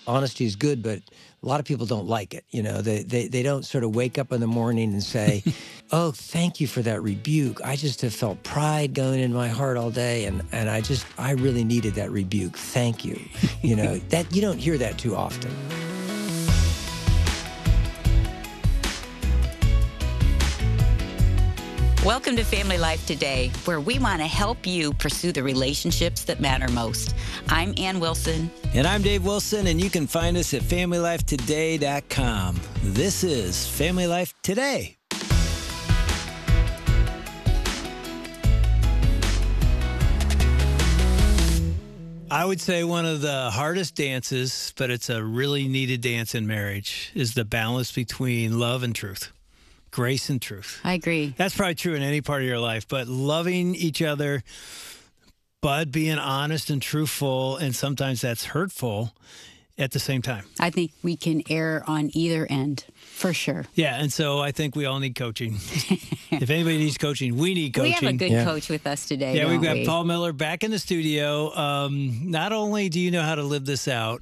honesty is good, but a lot of people don't like it. They don't sort of wake up in the morning and say, oh, thank you for that rebuke. I just have felt pride going in my heart all day, and I really needed that rebuke. Thank you. That you don't hear that too often. Welcome to Family Life Today, where we want to help you pursue the relationships that matter most. I'm Ann Wilson. And I'm Dave Wilson, and you can find us at FamilyLifeToday.com. This is Family Life Today. I would say one of the hardest dances, but it's a really needed dance in marriage, is the balance between love and truth. Grace and truth. I agree. That's probably true in any part of your life, but loving each other, but being honest and truthful, and sometimes that's hurtful at the same time. I think we can err on either end, for sure. Yeah, and so I think we all need coaching. If anybody needs coaching, we need coaching. We have a good coach with us today, Yeah, we've got we? Paul Miller back in the studio. Not only do you know how to live this out,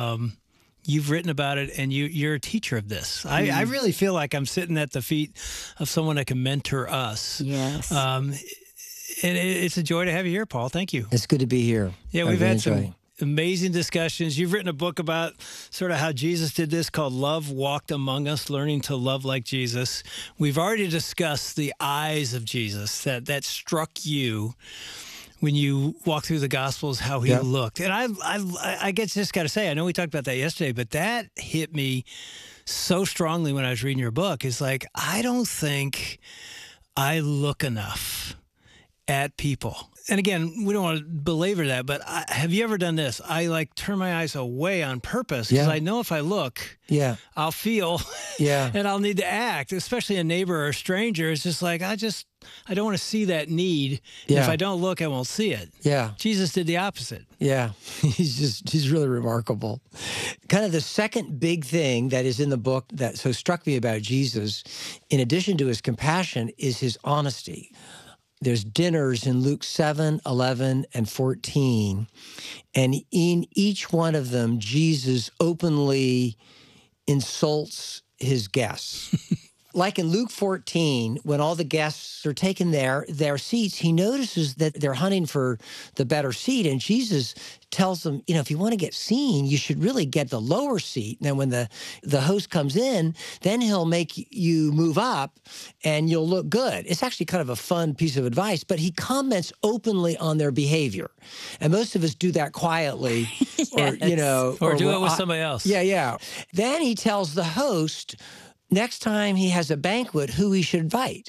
you've written about it, and you're a teacher of this. I really feel like I'm sitting at the feet of someone that can mentor us. Yes. And it's a joy to have you here, Paul. Thank you. It's good to be here. Yeah, we've had some amazing discussions. You've written a book about sort of how Jesus did this called Love Walked Among Us, Learning to Love Like Jesus. We've already discussed the eyes of Jesus that struck you when you walk through the Gospels, how he looked. And I guess just got to say, I know we talked about that yesterday, but that hit me so strongly when I was reading your book. It's like, I don't think I look enough at people. And again, we don't want to belabor that, but have you ever done this? I turn my eyes away on purpose because I know if I look, I'll feel, and I'll need to act, especially a neighbor or a stranger. It's just like, I don't want to see that need. Yeah. If I don't look, I won't see it. Yeah. Jesus did the opposite. Yeah. He's really remarkable. Kind of the second big thing that is in the book that so struck me about Jesus, in addition to his compassion, is his honesty. There's dinners in Luke 7, 11, and 14. And in each one of them, Jesus openly insults his guests. Like in Luke 14, when all the guests are taking their seats, he notices that they're hunting for the better seat. And Jesus tells them, if you want to get seen, you should really get the lower seat. And then when the host comes in, then he'll make you move up and you'll look good. It's actually kind of a fun piece of advice, but he comments openly on their behavior. And most of us do that quietly or do it with somebody else. Yeah. Then he tells the host, next time he has a banquet, who he should invite.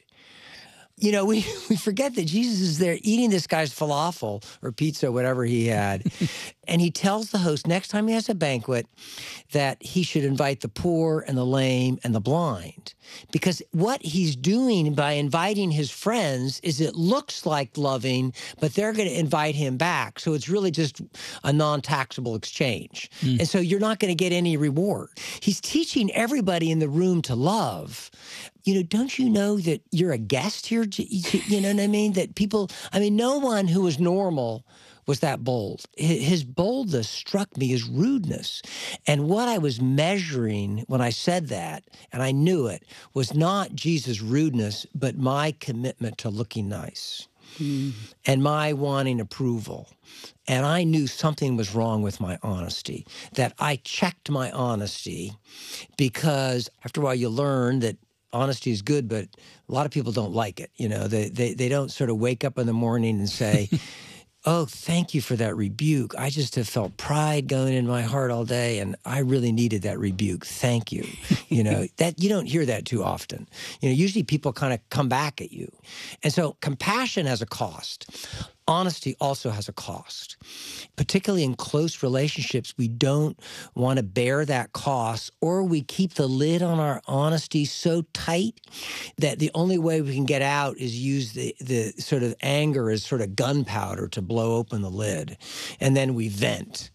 We forget that Jesus is there eating this guy's falafel or pizza, whatever he had. And he tells the host next time he has a banquet that he should invite the poor and the lame and the blind. Because what he's doing by inviting his friends is it looks like loving, but they're going to invite him back. So it's really just a non-taxable exchange. And so you're not going to get any reward. He's teaching everybody in the room to love. Don't you know that you're a guest here? You know what I mean? That people, no one who was normal was that bold. His boldness struck me as rudeness. And what I was measuring when I said that, and I knew it, was not Jesus' rudeness, but my commitment to looking nice and my wanting approval. And I knew something was wrong with my honesty, that I checked my honesty because after a while you learn that honesty is good, but a lot of people don't like it. They don't sort of wake up in the morning and say, oh, thank you for that rebuke. I just have felt pride going in my heart all day, and I really needed that rebuke. Thank you. That you don't hear that too often. Usually people kind of come back at you. And so compassion has a cost. Honesty also has a cost. Particularly in close relationships, we don't want to bear that cost, or we keep the lid on our honesty so tight that the only way we can get out is use the sort of anger as sort of gunpowder to blow open the lid. And then we vent,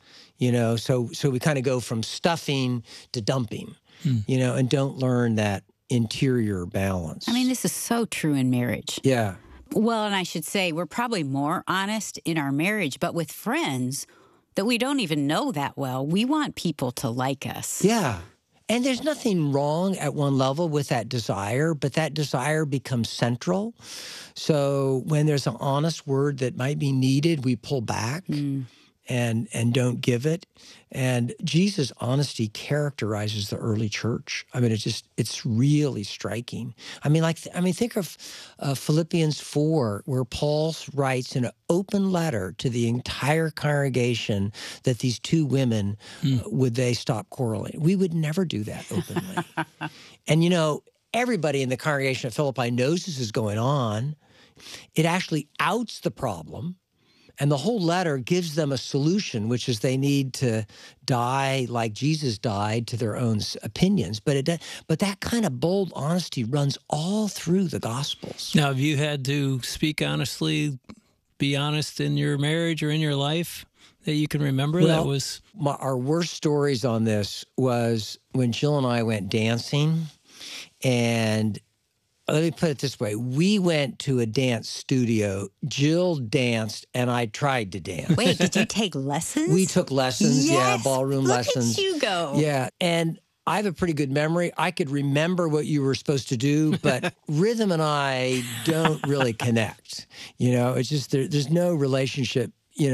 so we kind of go from stuffing to dumping, and don't learn that interior balance. This is so true in marriage. Yeah. Well, and I should say we're probably more honest in our marriage, but with friends, that we don't even know that well. We want people to like us. Yeah. And there's nothing wrong at one level with that desire, but that desire becomes central. So when there's an honest word that might be needed, we pull back and don't give it. And Jesus' honesty characterizes the early church. I mean, it's really striking. I mean, think of Philippians 4, where Paul writes in an open letter to the entire congregation that these two women, would they stop quarreling? We would never do that openly. And, everybody in the congregation of Philippi knows this is going on. It actually outs the problem. And the whole letter gives them a solution, which is they need to die like Jesus died to their own opinions. But that kind of bold honesty runs all through the Gospels. Now, have you had to speak honestly, be honest in your marriage or in your life that you can remember? Well, our worst stories on this was when Jill and I went dancing. And let me put it this way. We went to a dance studio. Jill danced, and I tried to dance. Wait, did you take lessons? We took lessons, yes, ballroom lessons. Look at you go. Yeah, and I have a pretty good memory. I could remember what you were supposed to do, but rhythm and I don't really connect. It's just there's no relationship.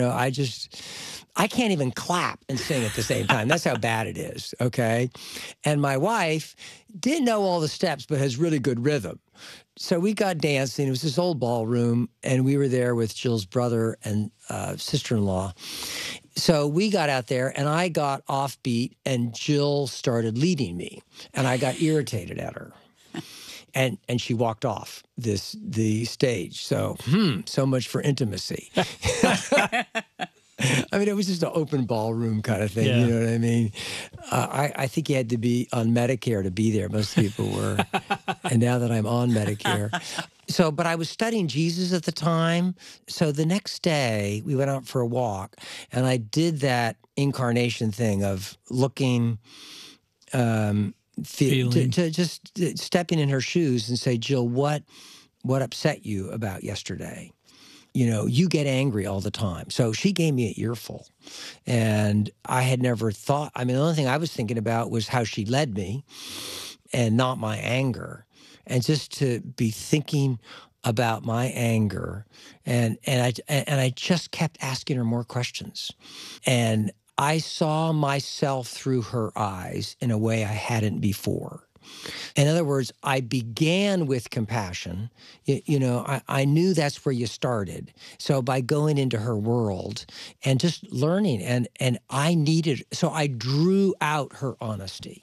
I can't even clap and sing at the same time. That's how bad it is, okay? And my wife didn't know all the steps, but has really good rhythm. So we got dancing. It was this old ballroom, and we were there with Jill's brother and sister-in-law. So we got out there, and I got offbeat, and Jill started leading me, and I got irritated at her. And she walked off the stage. So, so much for intimacy. I mean, it was just an open ballroom kind of thing. Yeah. You know what I mean? I think you had to be on Medicare to be there. Most people were. And now that I'm on Medicare. But I was studying Jesus at the time. So the next day, we went out for a walk. And I did that incarnation thing of looking, to just stepping in her shoes and say, Jill, what upset you about yesterday? You get angry all the time. So she gave me an earful. And I had never thought, the only thing I was thinking about was how she led me and not my anger. And just to be thinking about my anger. And I just kept asking her more questions. And I saw myself through her eyes in a way I hadn't before. In other words, I began with compassion. I knew that's where you started. So by going into her world and just learning, and so I drew out her honesty.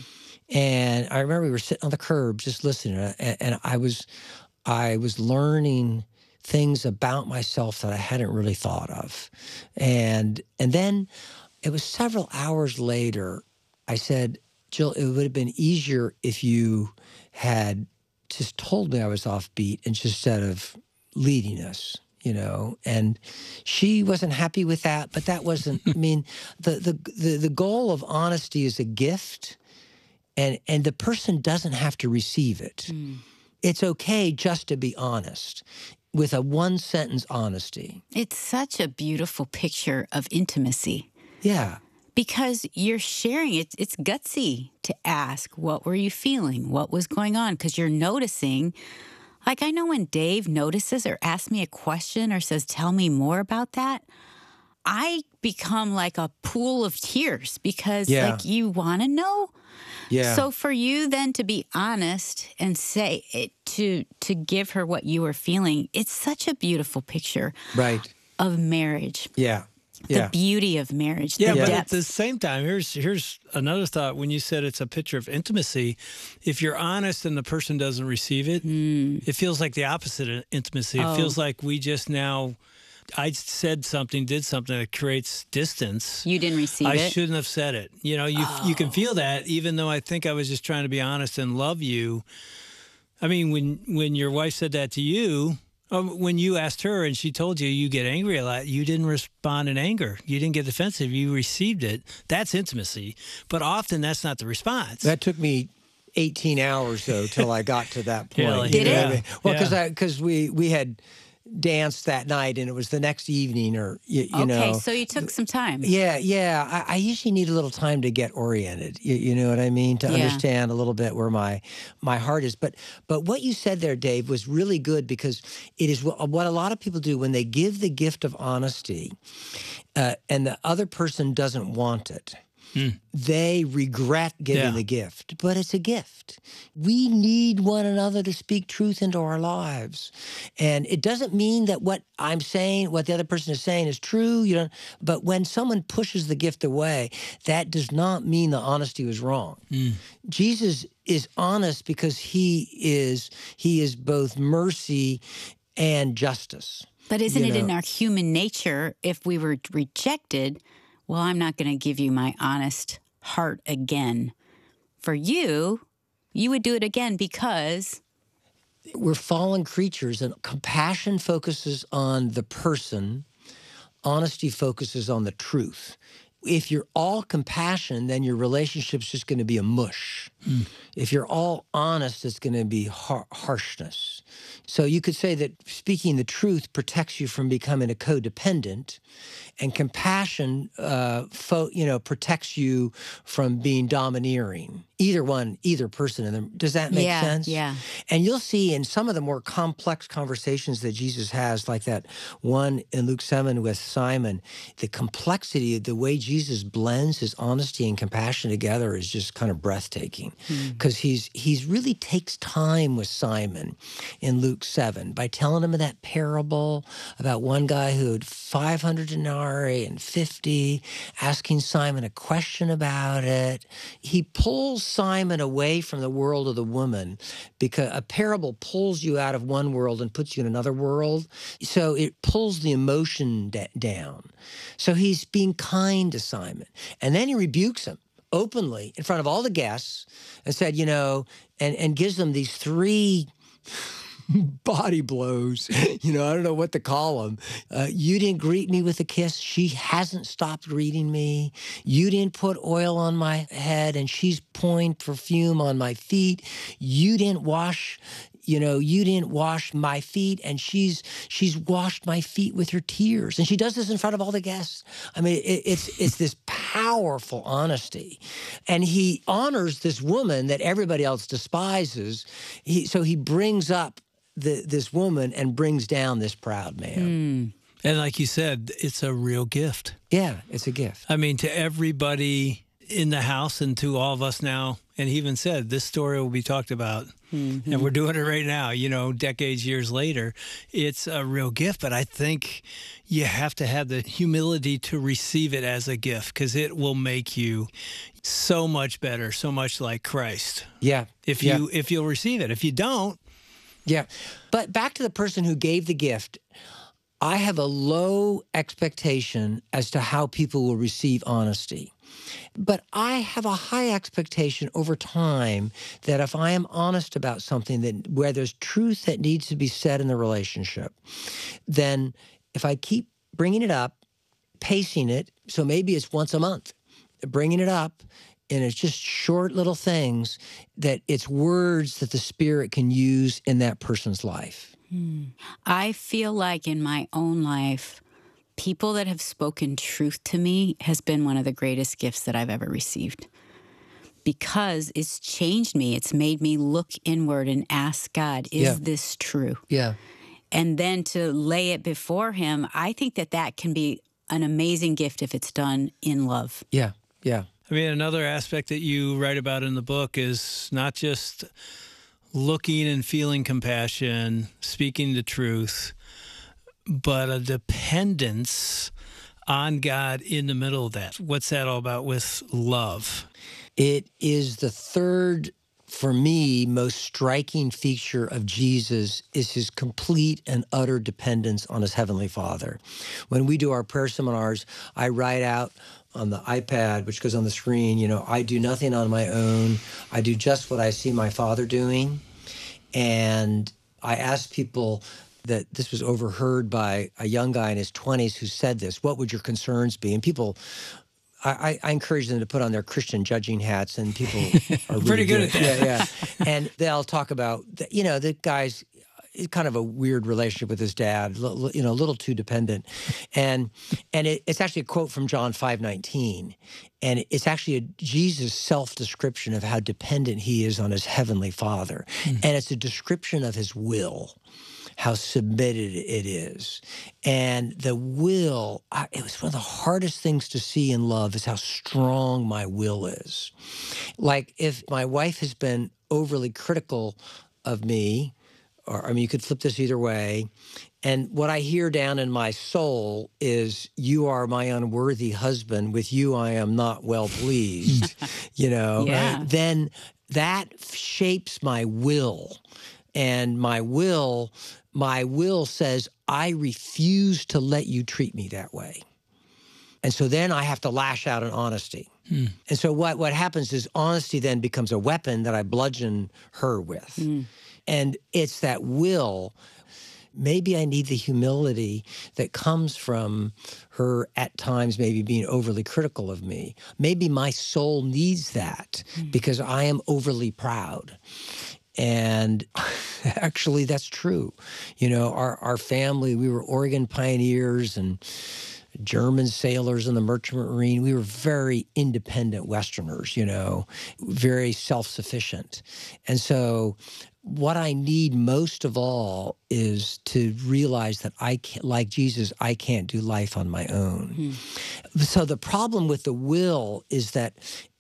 And I remember we were sitting on the curb just listening, and I was learning things about myself that I hadn't really thought of. And then it was several hours later, I said, Jill, it would have been easier if you had just told me I was offbeat and just instead of leading us, And she wasn't happy with that, but that wasn't. The goal of honesty is a gift, and the person doesn't have to receive it. It's okay just to be honest with a one-sentence honesty. It's such a beautiful picture of intimacy. Yeah. Because you're sharing it. It's gutsy to ask, what were you feeling? What was going on? Because you're noticing. Like, I know when Dave notices or asks me a question or says, tell me more about that, I become like a pool of tears because you want to know. Yeah. So for you then to be honest and say it, to give her what you were feeling, it's such a beautiful picture of marriage. Yeah. The beauty of marriage. Yeah, the but depth. at the same time, here's another thought. When you said it's a picture of intimacy, if you're honest and the person doesn't receive it, it feels like the opposite of intimacy. It feels like we just now, I said something, did something that creates distance. You didn't receive it? I shouldn't have said it. You can feel that, even though I think I was just trying to be honest and love you. I mean, when your wife said that to you, when you asked her and she told you get angry a lot, you didn't respond in anger. You didn't get defensive. You received it. That's intimacy. But often that's not the response. That took me 18 hours, though, till I got to that point. Really? Did it? I mean? Well, because we had dance that night and it was the next evening, or you know. Okay, so you took some time. Yeah. I usually need a little time to get oriented. You know what I mean? To Yeah. understand a little bit where my heart is. But what you said there, Dave, was really good, because it is what a lot of people do when they give the gift of honesty, and the other person doesn't want it. They regret giving the gift, but it's a gift. We need one another to speak truth into our lives. And it doesn't mean that what I'm saying, what the other person is saying is true, but when someone pushes the gift away, that does not mean the honesty was wrong. Jesus is honest because he is both mercy and justice. But isn't it in our human nature, if we were rejected, well, I'm not going to give you my honest heart again. For you, you would do it again because we're fallen creatures, and compassion focuses on the person. Honesty focuses on the truth. If you're all compassion, then your relationship's just going to be a mush. If you're all honest, it's going to be harshness. So you could say that speaking the truth protects you from becoming a codependent, and compassion, protects you from being domineering. Either person in them. Does that make sense? Yeah. And you'll see in some of the more complex conversations that Jesus has, like that one in Luke 7 with Simon, the complexity of the way Jesus blends his honesty and compassion together is just kind of breathtaking. Because he's really takes time with Simon in Luke 7 by telling him that parable about one guy who had 500 denarii and 50, asking Simon a question about it. He pulls Simon away from the world of the woman, because a parable pulls you out of one world and puts you in another world. So it pulls the emotion down. So he's being kind to Simon. And then he rebukes him openly in front of all the guests and said, and gives them these 3 body blows. I don't know what to call them. You didn't greet me with a kiss. She hasn't stopped greeting me. You didn't put oil on my head, and she's pouring perfume on my feet. You didn't wash my feet, and she's washed my feet with her tears. And she does this in front of all the guests. I mean, it's this powerful honesty. And he honors this woman that everybody else despises. So he brings up this woman and brings down this proud man. And like you said, it's a real gift. Yeah, it's a gift. I mean, to everybody in the house and to all of us now. And he even said, this story will be talked about. And we're doing it right now, decades, years later. It's a real gift, but I think you have to have the humility to receive it as a gift, because it will make you so much better, so much like Christ. Yeah. If you'll receive it. If you don't. Yeah. But back to the person who gave the gift, I have a low expectation as to how people will receive honesty. But I have a high expectation over time that if I am honest about something, where there's truth that needs to be said in the relationship, then if I keep bringing it up, pacing it, so maybe it's once a month, bringing it up, and it's just short little things, that it's words that the Spirit can use in that person's life. I feel like in my own life, people that have spoken truth to me has been one of the greatest gifts that I've ever received, because it's changed me. It's made me look inward and ask God, is this true? Yeah. And then to lay it before him, I think that can be an amazing gift if it's done in love. Yeah. I mean, another aspect that you write about in the book is not just looking and feeling compassion, speaking the truth, but a dependence on God in the middle of that. What's that all about with love? It is the third, for me, most striking feature of Jesus is his complete and utter dependence on his Heavenly Father. When we do our prayer seminars, I write out on the iPad, which goes on the screen, I do nothing on my own. I do just what I see my Father doing. And I ask people, that this was overheard by a young guy in his 20s who said this, what would your concerns be? And people, I encourage them to put on their Christian judging hats, and people are really pretty good at that. Yeah. And they'll talk about, the guy's kind of a weird relationship with his dad, you know, a little too dependent. And it's actually a quote from John 5:19. And it's actually a Jesus self-description of how dependent he is on his heavenly Father. And it's a description of his will, how submitted it is. And the will, it was one of the hardest things to see in love is how strong my will is. Like if my wife has been overly critical of me, or I mean, you could flip this either way. And what I hear down in my soul is, you are my unworthy husband. With you, I am not well pleased, you know, Yeah. then that shapes my will. And my will says, I refuse to let you treat me that way. And so then I have to lash out in honesty. And so what happens is honesty then becomes a weapon that I bludgeon her with. And it's that will. Maybe I need the humility that comes from her at times maybe being overly critical of me. Maybe my soul needs that because I am overly proud. And actually, that's true. You know, our family, we were Oregon pioneers and German sailors in the merchant marine. We were very independent Westerners, you know, very self-sufficient. And so what I need most of all is to realize that I can't, like Jesus, I can't do life on my own. So the problem with the will is that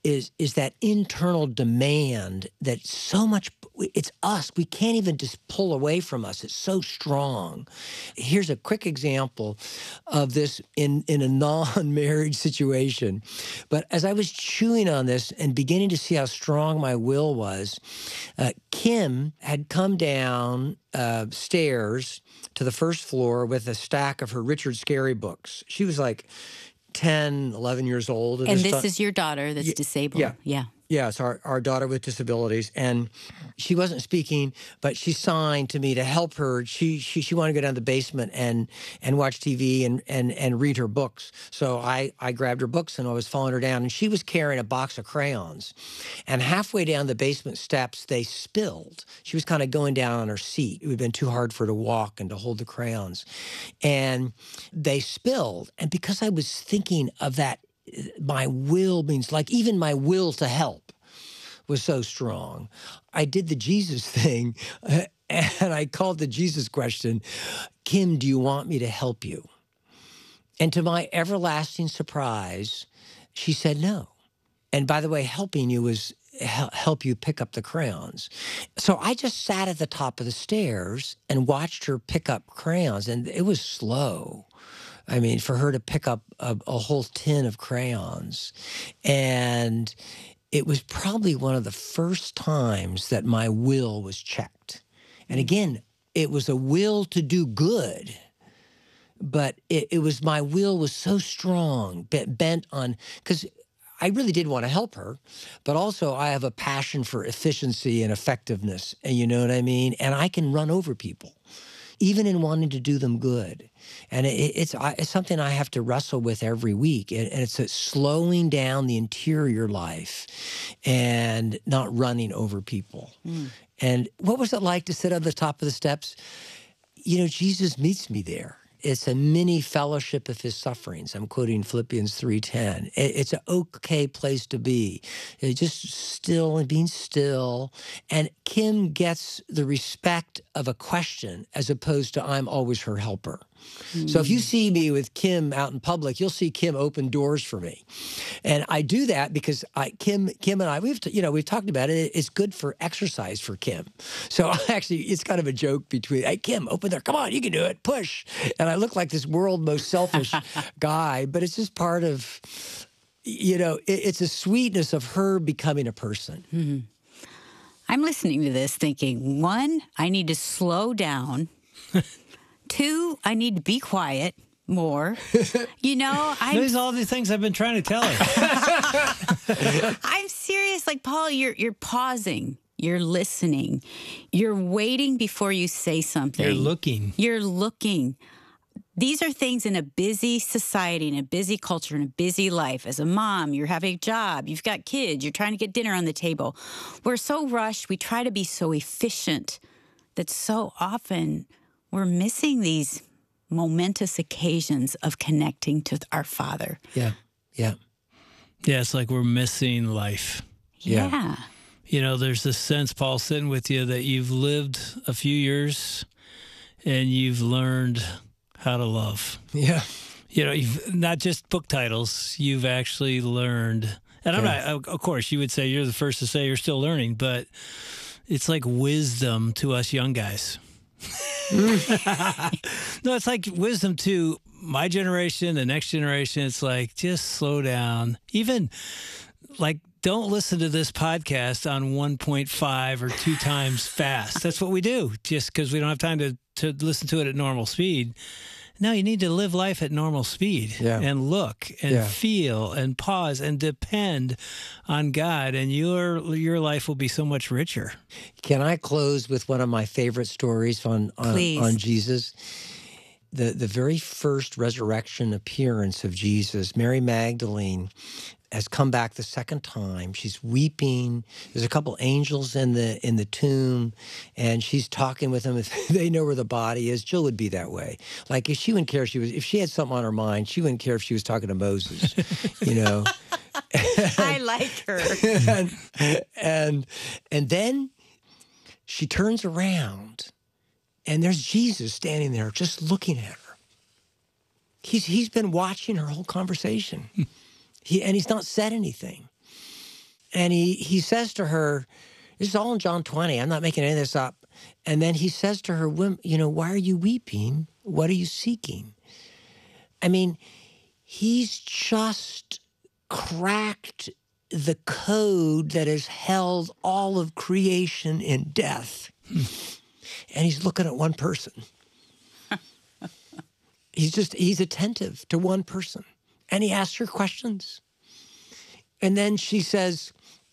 internal demand that so much, it's us. We can't even just pull away from us. It's so strong. Here's a quick example of this in a non-marriage situation. But as I was chewing on this and beginning to see how strong my will was, Kim had come down stairs to the first floor with a stack of her Richard Scarry books. She was like 10, 11 years old. And this is your daughter that's disabled. Yeah. Yeah, it's our daughter with disabilities. And she wasn't speaking, but she signed to me to help her. She wanted to go down to the basement and watch TV and read her books. So I grabbed her books and I was following her down. And she was carrying a box of crayons. And halfway down the basement steps, they spilled. She was kind of going down on her seat. It would have been too hard for her to walk and to hold the crayons. And they spilled. And because I was thinking of that, my will means, like, even my will to help was so strong. I did the Jesus thing, and I called the Jesus question, Kim, do you want me to help you? And to my everlasting surprise, she said no. And by the way, helping you was help you pick up the crayons. So I just sat at the top of the stairs and watched her pick up crayons, and it was slow. I mean, for her to pick up a whole tin of crayons. And it was probably one of the first times that my will was checked. And again, it was a will to do good, but it was, my will was so strong, bent on, because I really did want to help her, but also I have a passion for efficiency and effectiveness, and you know what I mean? And I can run over people, even in wanting to do them good. And it's something I have to wrestle with every week. And it's slowing down the interior life and not running over people. And what was it like to sit on the top of the steps? You know, Jesus meets me there. It's a mini fellowship of his sufferings. I'm quoting Philippians 3:10. It's an okay place to be. Just still and being still. And Kim gets the respect of a question as opposed to I'm always her helper. So if you see me with Kim out in public, you'll see Kim open doors for me. And I do that because Kim and I, we've talked about it. It's good for exercise for Kim. So actually, it's kind of a joke between, hey, Kim, open there. Come on, you can do it. Push. And I look like this world's most selfish guy, but it's just part of, you know, it's a sweetness of her becoming a person. I'm listening to this thinking, 1, I need to slow down. 2, I need to be quiet more. You know, These are all the things I've been trying to tell her. I'm serious. Like, Paul, you're pausing. You're listening. You're waiting before you say something. You're looking. These are things in a busy society, in a busy culture, in a busy life. As a mom, you're having a job, you've got kids, you're trying to get dinner on the table. We're so rushed. We try to be so efficient that so often we're missing these momentous occasions of connecting to our Father. Yeah. Yeah. Yeah, it's like we're missing life. Yeah. You know, there's this sense, Paul, sitting with you, that you've lived a few years and you've learned how to love. Yeah. You know, you've not just book titles, you've actually learned. And I'm not, of course, you would say you're the first to say you're still learning, but it's like wisdom to us young guys. No, it's like wisdom to my generation, the next generation. It's like, just slow down. Even like, don't listen to this podcast on 1.5 or 2 times fast. That's what we do, just because we don't have time to listen to it at normal speed. No, you need to live life at normal speed and look and feel and pause and depend on God, and your life will be so much richer. Can I close with one of my favorite stories on Jesus? The very first resurrection appearance of Jesus, Mary Magdalene has come back the second time. She's weeping. There's a couple angels in the tomb, and she's talking with them. If they know where the body is, Jill would be that way. Like, if she wouldn't care if she had something on her mind, she wouldn't care if she was talking to Moses, you know. I like her. And then she turns around, and there's Jesus standing there just looking at her. He's been watching her whole conversation. He's not said anything. And he says to her, this is all in John 20, I'm not making any of this up. And then he says to her, you know, why are you weeping? What are you seeking? I mean, he's just cracked the code that has held all of creation in death. And he's looking at one person. He's attentive to one person. And he asks her questions. And then she says,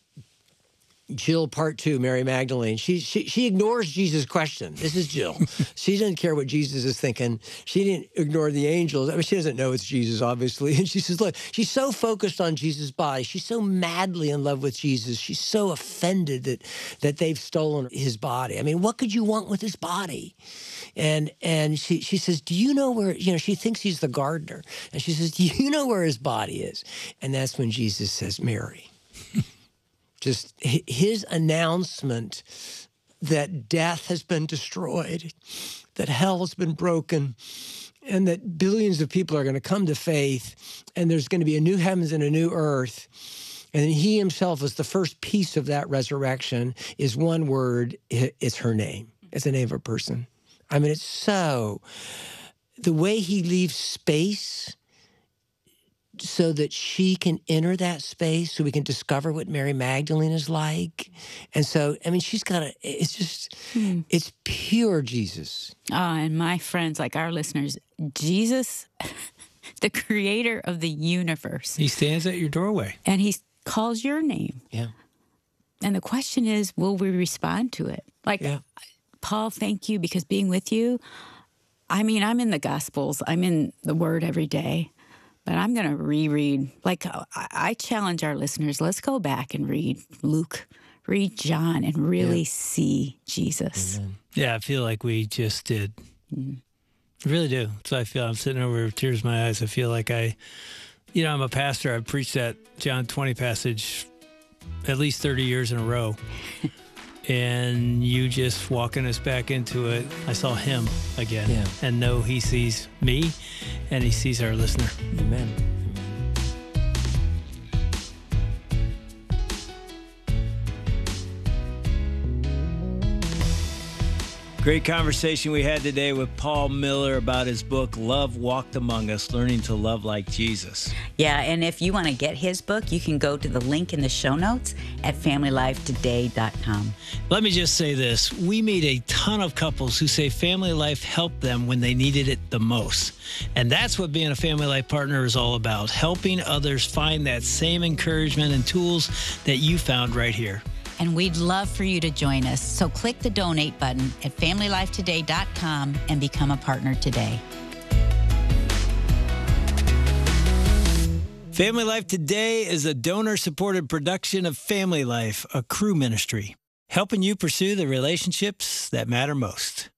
Jill, part 2, Mary Magdalene, she ignores Jesus' question. This is Jill. She doesn't care what Jesus is thinking. She didn't ignore the angels. I mean, she doesn't know it's Jesus, obviously. And she says, look, she's so focused on Jesus' body. She's so madly in love with Jesus. She's so offended that they've stolen his body. I mean, what could you want with his body? And she says, do you know where, you know, she thinks he's the gardener. And she says, do you know where his body is? And that's when Jesus says, Mary. Just his announcement that death has been destroyed, that hell has been broken, and that billions of people are going to come to faith, and there's going to be a new heavens and a new earth. And he himself is the first piece of that resurrection, is one word, it's her name. It's the name of a person. I mean, it's so, the way he leaves space so that she can enter that space, so we can discover what Mary Magdalene is like. And so, I mean, it's just, it's pure Jesus. And my friends, like our listeners, Jesus, the creator of the universe. He stands at your doorway. And he calls your name. Yeah. And the question is, will we respond to it? Like, Paul, thank you, because being with you, I mean, I'm in the Gospels. I'm in the Word every day. But I'm going to reread. Like, I challenge our listeners, let's go back and read Luke, read John, and really see Jesus. Amen. Yeah, I feel like we just did. I really do. So I feel I'm sitting over with tears in my eyes. I feel like I'm a pastor. I've preached that John 20 passage at least 30 years in a row. And you just walking us back into it, I saw him again. Yeah. And know he sees me and he sees our listener. Amen. Great conversation we had today with Paul Miller about his book, Love Walked Among Us, Learning to Love Like Jesus. Yeah, and if you want to get his book, you can go to the link in the show notes at familylifetoday.com. Let me just say this. We meet a ton of couples who say family life helped them when they needed it the most. And that's what being a family life partner is all about, helping others find that same encouragement and tools that you found right here. And we'd love for you to join us. So click the donate button at familylifetoday.com and become a partner today. Family Life Today is a donor-supported production of Family Life, a Cru ministry. helping you pursue the relationships that matter most.